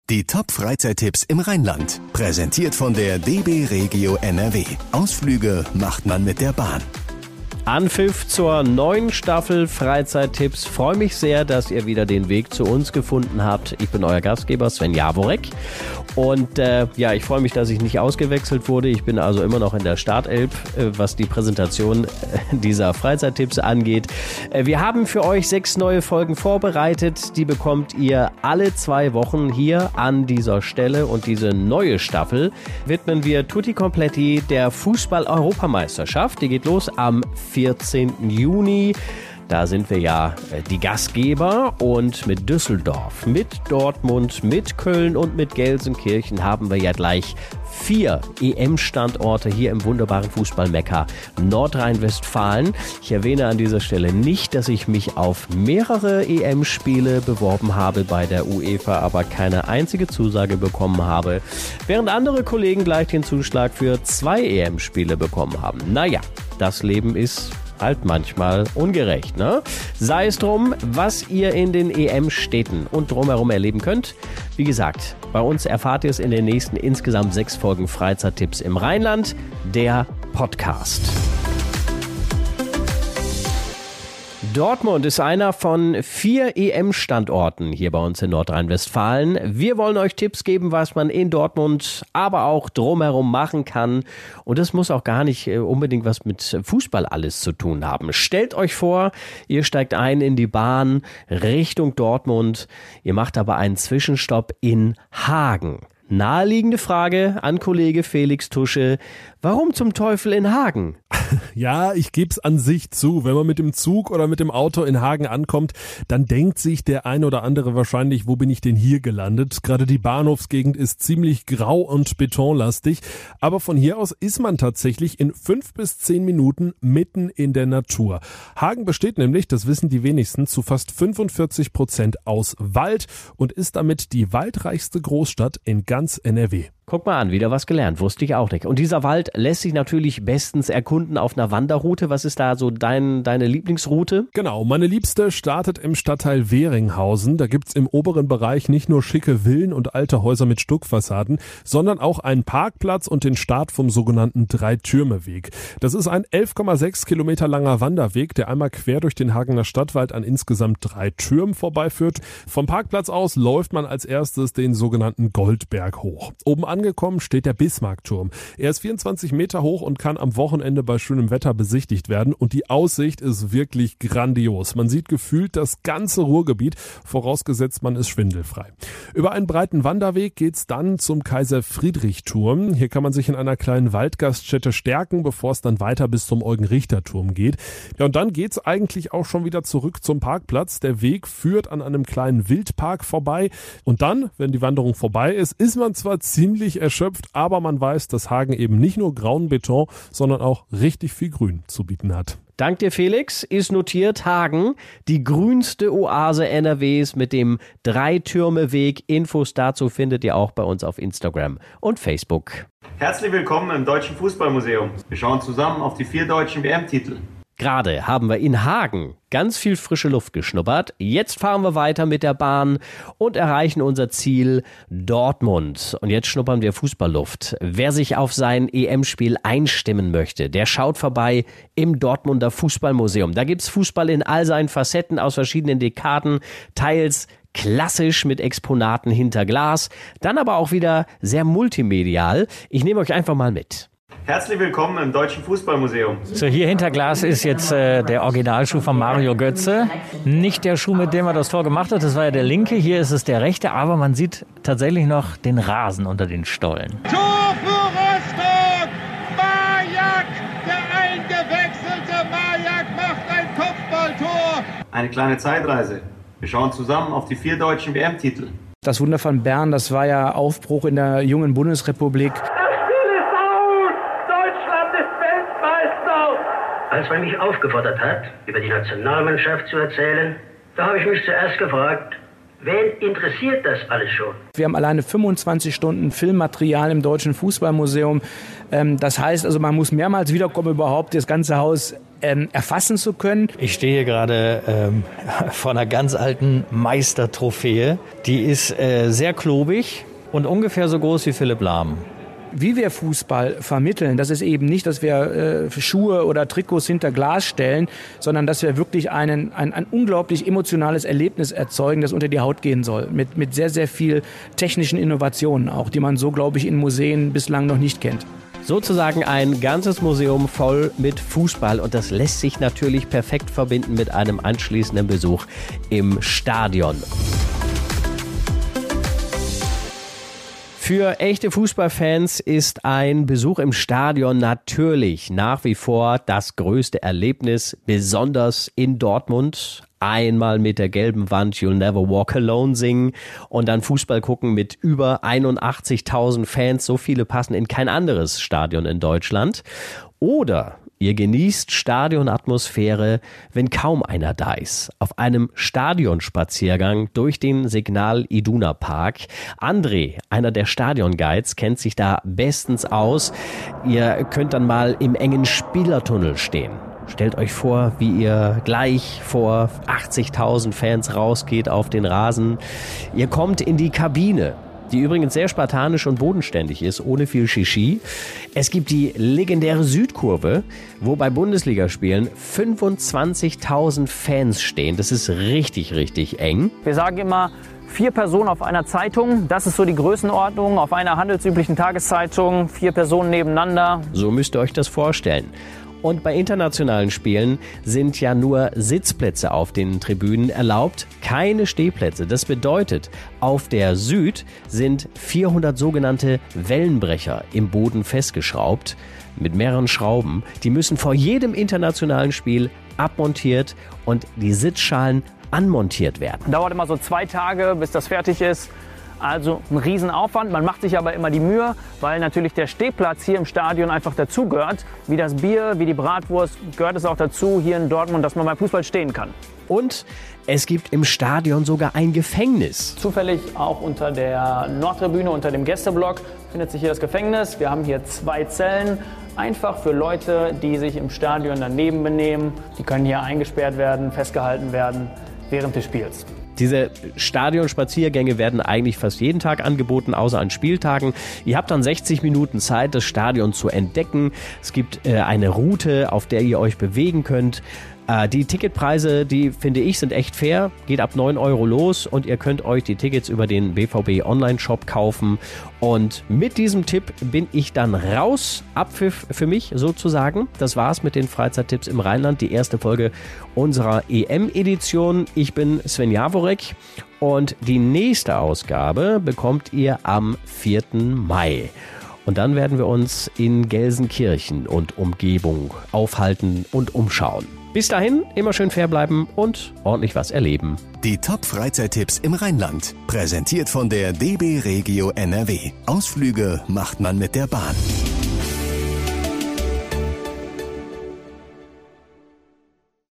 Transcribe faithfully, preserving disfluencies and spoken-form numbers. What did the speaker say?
Die Top-Freizeittipps im Rheinland. Präsentiert von der D B Regio N R W. Ausflüge macht man mit der Bahn. Anpfiff zur neuen Staffel Freizeittipps. Freue mich sehr, dass ihr wieder den Weg zu uns gefunden habt. Ich bin euer Gastgeber Sven Jaworek. Und äh, ja, ich freue mich, dass ich nicht ausgewechselt wurde. Ich bin also immer noch in der Startelf, äh, was die Präsentation äh, dieser Freizeittipps angeht. Äh, wir haben für euch sechs neue Folgen vorbereitet. Die bekommt ihr alle zwei Wochen hier an dieser Stelle. Und diese neue Staffel widmen wir tutti completi der Fußball-Europameisterschaft. Die geht los am vierzehnten Juni. Da sind wir ja die Gastgeber und mit Düsseldorf, mit Dortmund, mit Köln und mit Gelsenkirchen haben wir ja gleich vier E M-Standorte hier im wunderbaren Fußball-Mekka Nordrhein-Westfalen. Ich erwähne an dieser Stelle nicht, dass ich mich auf mehrere E M-Spiele beworben habe bei der UEFA, aber keine einzige Zusage bekommen habe, während andere Kollegen gleich den Zuschlag für zwei E M-Spiele bekommen haben. Naja, das Leben ist halt manchmal ungerecht, ne? Sei es drum, was ihr in den E M-Städten und drumherum erleben könnt. Wie gesagt, bei uns erfahrt ihr es in den nächsten insgesamt sechs Folgen Freizeittipps im Rheinland, der Podcast. Dortmund ist einer von vier E M-Standorten hier bei uns in Nordrhein-Westfalen. Wir wollen euch Tipps geben, was man in Dortmund, aber auch drumherum machen kann. Und das muss auch gar nicht unbedingt was mit Fußball alles zu tun haben. Stellt euch vor, ihr steigt ein in die Bahn Richtung Dortmund. Ihr macht aber einen Zwischenstopp in Hagen. Naheliegende Frage an Kollege Felix Tusche. Warum zum Teufel in Hagen? Ja, ich geb's an sich zu. Wenn man mit dem Zug oder mit dem Auto in Hagen ankommt, dann denkt sich der ein oder andere wahrscheinlich, wo bin ich denn hier gelandet? Gerade die Bahnhofsgegend ist ziemlich grau und betonlastig. Aber von hier aus ist man tatsächlich in fünf bis zehn Minuten mitten in der Natur. Hagen besteht nämlich, das wissen die wenigsten, zu fast fünfundvierzig Prozent aus Wald und ist damit die waldreichste Großstadt in ganz N R W. Guck mal an, wieder was gelernt, wusste ich auch nicht. Und dieser Wald lässt sich natürlich bestens erkunden auf einer Wanderroute. Was ist da so dein, deine Lieblingsroute? Genau, meine liebste startet im Stadtteil Weringhausen. Da gibt's im oberen Bereich nicht nur schicke Villen und alte Häuser mit Stuckfassaden, sondern auch einen Parkplatz und den Start vom sogenannten Drei-Türme-Weg. Das ist ein elf Komma sechs Kilometer langer Wanderweg, der einmal quer durch den Hagener Stadtwald an insgesamt drei Türmen vorbeiführt. Vom Parkplatz aus läuft man als erstes den sogenannten Goldberg hoch. Oben angekommen steht der Bismarckturm. Er ist vierundzwanzig Meter hoch und kann am Wochenende bei schönem Wetter besichtigt werden und die Aussicht ist wirklich grandios. Man sieht gefühlt das ganze Ruhrgebiet, vorausgesetzt man ist schwindelfrei. Über einen breiten Wanderweg geht's dann zum Kaiser-Friedrich-Turm. Hier kann man sich in einer kleinen Waldgaststätte stärken, bevor es dann weiter bis zum Eugen-Richter-Turm geht. Ja, und dann geht's eigentlich auch schon wieder zurück zum Parkplatz. Der Weg führt an einem kleinen Wildpark vorbei und dann, wenn die Wanderung vorbei ist, ist man zwar ziemlich erschöpft, aber man weiß, dass Hagen eben nicht nur grauen Beton, sondern auch richtig viel Grün zu bieten hat. Dank dir, Felix, ist notiert Hagen, die grünste Oase N R Ws mit dem Drei-Türme-Weg. Infos dazu findet ihr auch bei uns auf Instagram und Facebook. Herzlich willkommen im Deutschen Fußballmuseum. Wir schauen zusammen auf die vier deutschen W M-Titel. Gerade haben wir in Hagen ganz viel frische Luft geschnuppert. Jetzt fahren wir weiter mit der Bahn und erreichen unser Ziel Dortmund. Und jetzt schnuppern wir Fußballluft. Wer sich auf sein E M-Spiel einstimmen möchte, der schaut vorbei im Dortmunder Fußballmuseum. Da gibt's Fußball in all seinen Facetten aus verschiedenen Dekaden, teils klassisch mit Exponaten hinter Glas, dann aber auch wieder sehr multimedial. Ich nehme euch einfach mal mit. Herzlich willkommen im Deutschen Fußballmuseum. So, hier hinter Glas ist jetzt äh, der Originalschuh von Mario Götze. Nicht der Schuh, mit dem er das Tor gemacht hat, das war ja der linke, hier ist es der rechte, aber man sieht tatsächlich noch den Rasen unter den Stollen. Tor für Rostock! Majak, der eingewechselte Majak macht ein Kopfballtor! Eine kleine Zeitreise. Wir schauen zusammen auf die vier deutschen W M-Titel. Das Wunder von Bern, das war ja Aufbruch in der jungen Bundesrepublik. Als man mich aufgefordert hat, über die Nationalmannschaft zu erzählen, da habe ich mich zuerst gefragt, Wen interessiert das alles schon? Wir haben alleine fünfundzwanzig Stunden Filmmaterial im Deutschen Fußballmuseum. Das heißt also, man muss mehrmals wiederkommen, überhaupt das ganze Haus ähm, erfassen zu können. Ich stehe gerade ähm, vor einer ganz alten Meistertrophäe. Die ist äh, sehr klobig und ungefähr so groß wie Philipp Lahm. Wie wir Fußball vermitteln, das ist eben nicht, dass wir äh, Schuhe oder Trikots hinter Glas stellen, sondern dass wir wirklich einen, ein, ein unglaublich emotionales Erlebnis erzeugen, das unter die Haut gehen soll. Mit, mit sehr, sehr viel technischen Innovationen auch, die man so, glaube ich, in Museen bislang noch nicht kennt. Sozusagen ein ganzes Museum voll mit Fußball und das lässt sich natürlich perfekt verbinden mit einem anschließenden Besuch im Stadion. Für echte Fußballfans ist ein Besuch im Stadion natürlich nach wie vor das größte Erlebnis, besonders in Dortmund. Einmal mit der gelben Wand You'll Never Walk Alone singen und dann Fußball gucken mit über einundachtzigtausend Fans. So viele passen in kein anderes Stadion in Deutschland. Oder ihr genießt Stadionatmosphäre, wenn kaum einer da ist. Auf einem Stadionspaziergang durch den Signal Iduna Park. André, einer der Stadionguides, kennt sich da bestens aus. Ihr könnt dann mal im engen Spielertunnel stehen. Stellt euch vor, wie ihr gleich vor achtzigtausend Fans rausgeht auf den Rasen. Ihr kommt in die Kabine, die übrigens sehr spartanisch und bodenständig ist, ohne viel Shishi. Es gibt die legendäre Südkurve, wo bei Bundesligaspielen fünfundzwanzigtausend Fans stehen. Das ist richtig, richtig eng. Wir sagen immer, vier Personen auf einer Zeitung, das ist so die Größenordnung. Auf einer handelsüblichen Tageszeitung, vier Personen nebeneinander. So müsst ihr euch das vorstellen. Und bei internationalen Spielen sind ja nur Sitzplätze auf den Tribünen erlaubt, keine Stehplätze. Das bedeutet, auf der Süd sind vierhundert sogenannte Wellenbrecher im Boden festgeschraubt mit mehreren Schrauben. Die müssen vor jedem internationalen Spiel abmontiert und die Sitzschalen anmontiert werden. Dauert immer so zwei Tage, bis das fertig ist. Also ein Riesenaufwand. Man macht sich aber immer die Mühe, weil natürlich der Stehplatz hier im Stadion einfach dazugehört. Wie das Bier, wie die Bratwurst gehört es auch dazu hier in Dortmund, dass man beim Fußball stehen kann. Und es gibt im Stadion sogar ein Gefängnis. Zufällig auch unter der Nordtribüne, unter dem Gästeblock, findet sich hier das Gefängnis. Wir haben hier zwei Zellen, einfach für Leute, die sich im Stadion daneben benehmen. Die können hier eingesperrt werden, festgehalten werden während des Spiels. Diese Stadionspaziergänge werden eigentlich fast jeden Tag angeboten, außer an Spieltagen. Ihr habt dann sechzig Minuten Zeit, das Stadion zu entdecken. Es gibt äh, eine Route, auf der ihr euch bewegen könnt. Äh, die Ticketpreise, die finde ich, sind echt fair. Geht ab neun Euro los und ihr könnt euch die Tickets über den B V B Online-Shop kaufen. Und mit diesem Tipp bin ich dann raus. Abpfiff für mich sozusagen. Das war's mit den Freizeittipps im Rheinland. Die erste Folge unserer E M-Edition. Ich bin Sven Jaworek und die nächste Ausgabe bekommt ihr am vierten Mai. Und dann werden wir uns in Gelsenkirchen und Umgebung aufhalten und umschauen. Bis dahin, immer schön fair bleiben und ordentlich was erleben. Die Top-Freizeittipps im Rheinland. Präsentiert von der D B Regio N R W. Ausflüge macht man mit der Bahn.